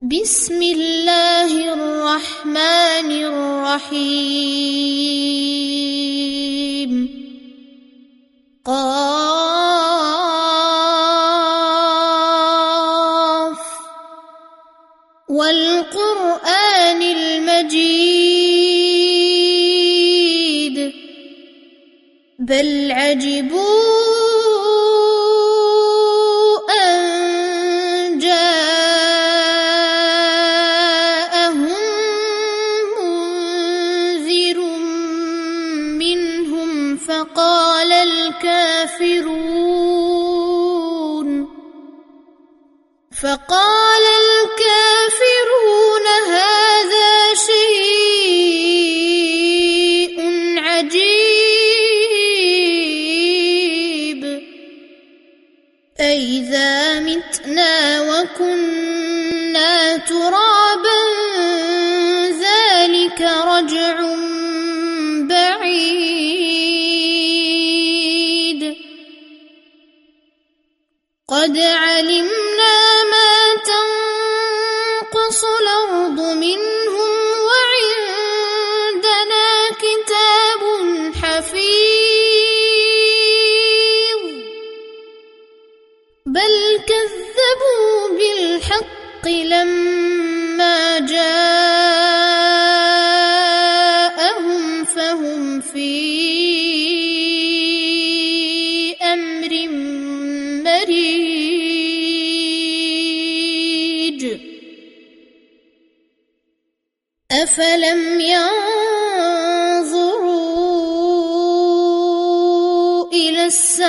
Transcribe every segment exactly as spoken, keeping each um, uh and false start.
بسم الله الرحمن الرحيم. قاف والقرآن المجيد بل عجبوا فقال الكافرون فقال الكافرون هذا شيء عجيب أإذا متنا وكنا ترابا ذلك رجع بعيد. قد علمنا ما تنقص الأرض منهم وعندنا كتاب حفيظ بل كذبوا بالحق لما جاءهم فهم في أمر مريج. أفلم ينظروا إلى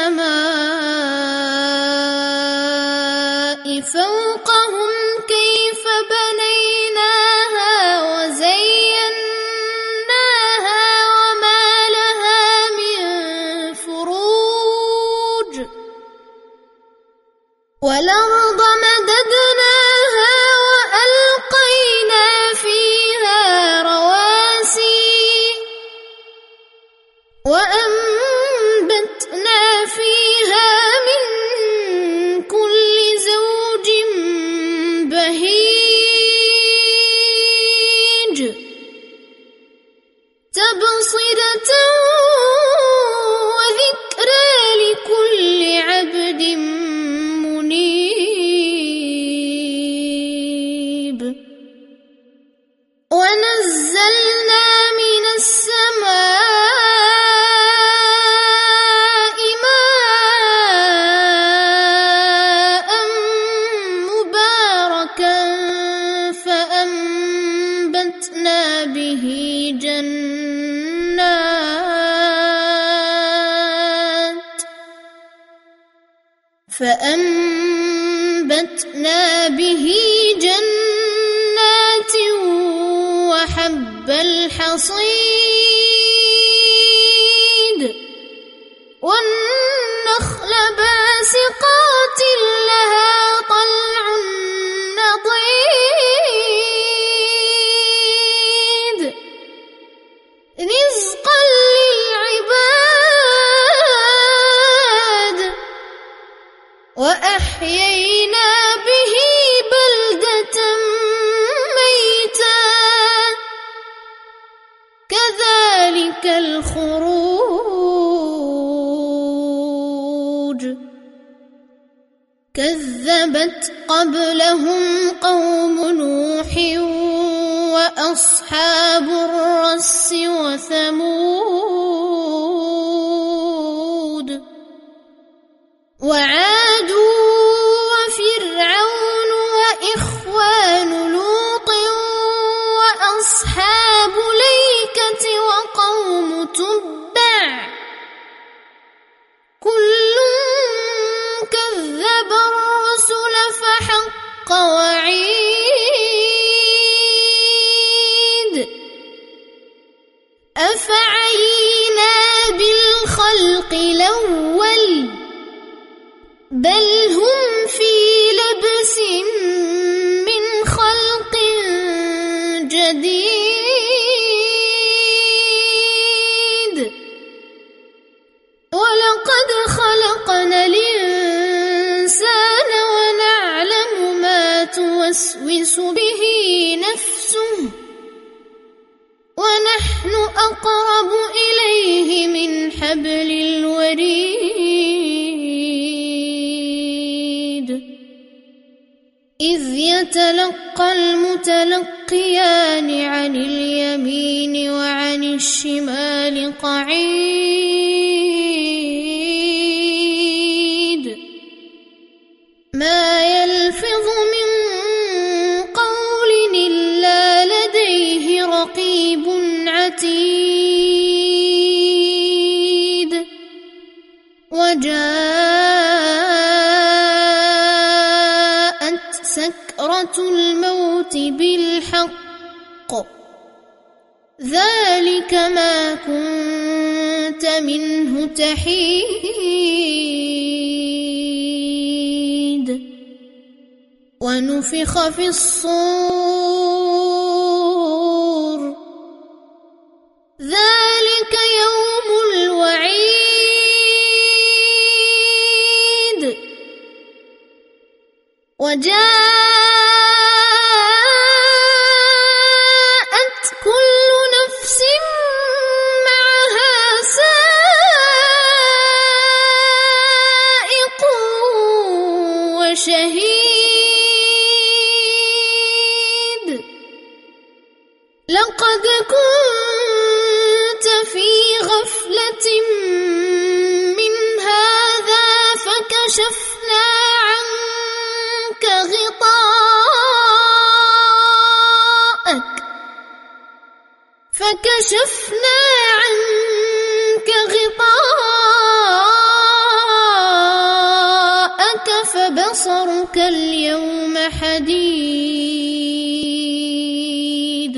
السماء فوقهم كيف بنيناها وزيناها وما لها من فروج والأرض مددناها وألقينا فيها رواسي وأنبتنا فيها من كل زوج بهيج تبصرة وذكرى لكل عبد منيب. ونزلنا من السماء ماء مباركا فأنبتنا به جنات فأنبتنا به جنات وحب الحصيد والنخل باسقات لها طلع نضيد رزقا للعباد وأحيينا به بلدة ميتا كذلك الخروج. كذبت قبلهم قوم نوح وأصحاب الرس وثمود وعاد وفرعون وإخوان لوط وأصحاب الأيكة وقوم تبع كل كذب الرسل فحق وعيد. أفعينا بالخلق الأول بل هم في لبس من خلق جديد. ولقد خلقنا الإنسان ونعلم ما توسوس توسوس به نفسه ونحن أقرب إليه من حبل الوريد إذ يتلقى المتلقيان عن اليمين وعن الشمال قعيد ما يلفظ من قول إلا لديه رقيب عتيد وجاءت سكرة الموت بالحق ذلك ما كنت منه تحيد ونفخ في الصور ذلك يوم الوعيد وجاءت كل نفس معها سائق وشهيد لقد كنت في غفلة من هذا فكشفنا عنك غطاءك فكشفنا عنك غطاءك فبصرك اليوم حديد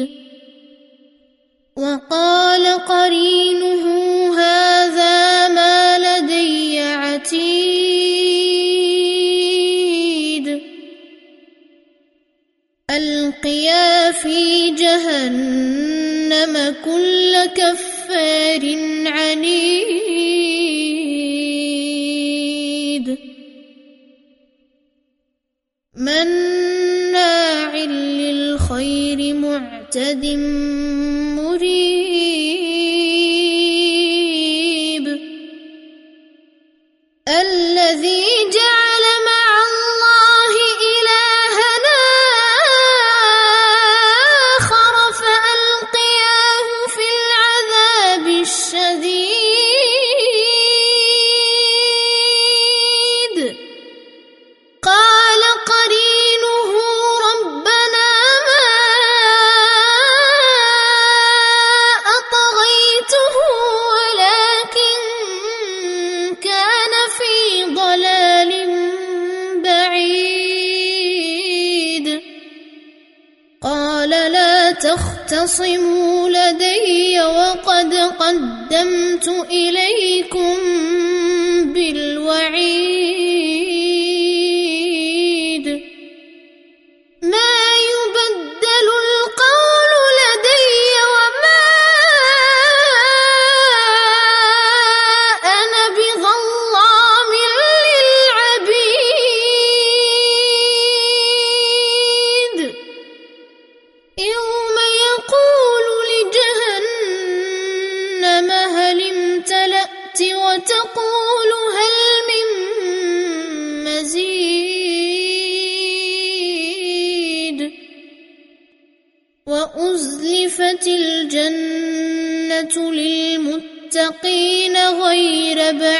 وقال قرينه هذا ما لدي عتيد ألقيا في جهنم كل كفار عنيد مناع للخير معتد مريب الذي جعل مع الله إلهنا آخر فألقياه في العذاب الشديد قال قرينه ربنا ما أطغيته ولكن كان في ضلال بعيد قال لا تختصموا لدي وقد قدمت إليكم بالوعيد ما يبدل القول لدي وما أنا بظلام للعبيد يوم يقول لجهنم هل امتلأت وتقول هل من مزيد وأزلفت الجنة للمتقين غير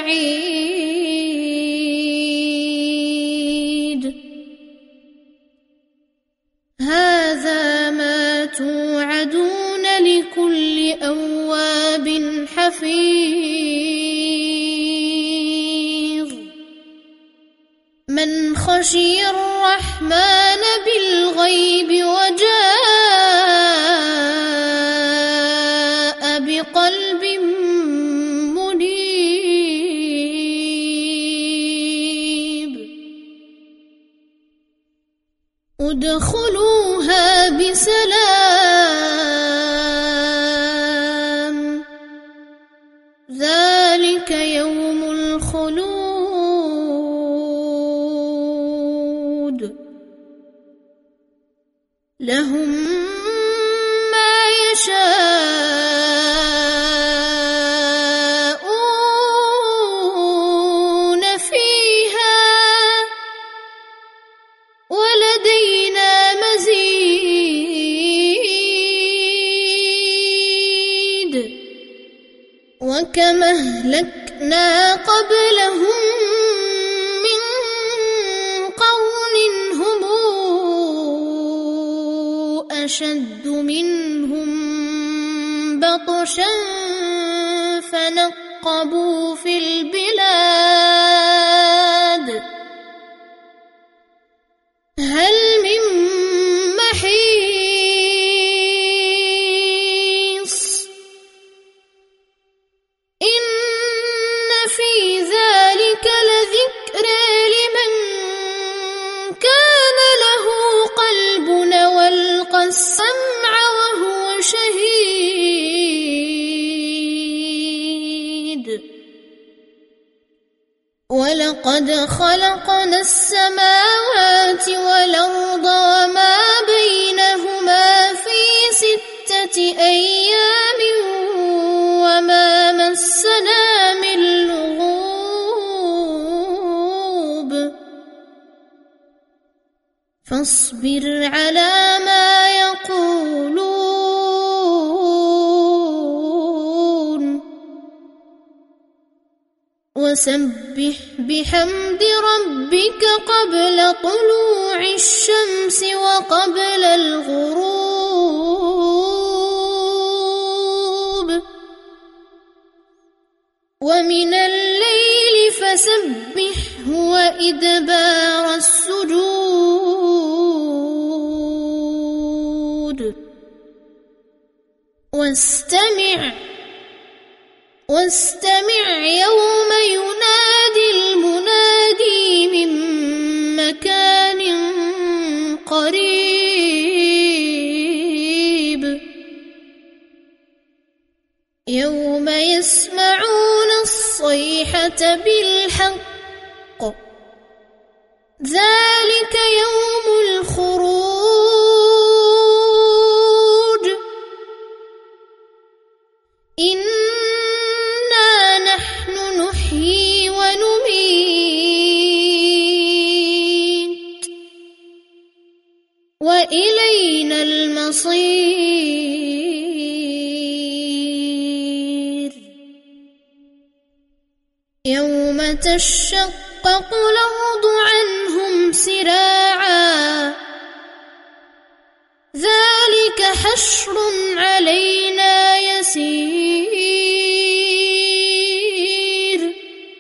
بعيد هذا ما توعدون لكل أواب حفيظ من خشي الرحمن بالغيب وجاء بقلب منيب ادخلوها بسلام ذلك يوم الخلود لهم ما يشاءون فيها ولدينا مزيد وكم أهلكنا قبلهم من قرن هم أشد منهم بطشا فنقبوا في البلاد هل من محيص إن في ذلك لذكرى لمن كان له قلب والقى السمع وهو شهيد ولقد خلقنا السماوات والأرض وما بينهما في ستة أيام وما مسنا من لغوب فاصبر على ما يقولون وسبح بحمد ربك قبل طلوع الشمس وقبل الغروب ومن الليل فسبحه وإدبار السجود واستمع واستمع يوم ينادي المنادي من مكان قريب يوم يسمعون الصيحة بالحق ذلك يوم الخروج إنا نحن نحيي ونميت وإلينا المصير يوم تشقق الأرض عنهم سراعا ذلك حشر علينا يسير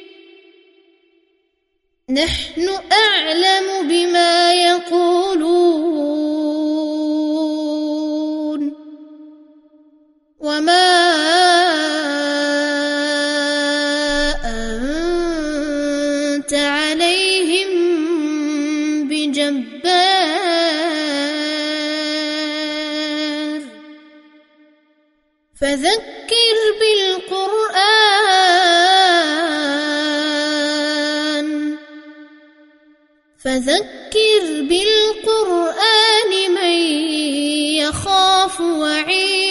نحن أعلم بما يقولون وما أنت عليهم بجبار فذكر بالقرآن فذكر بالقرآن من يخاف وعيد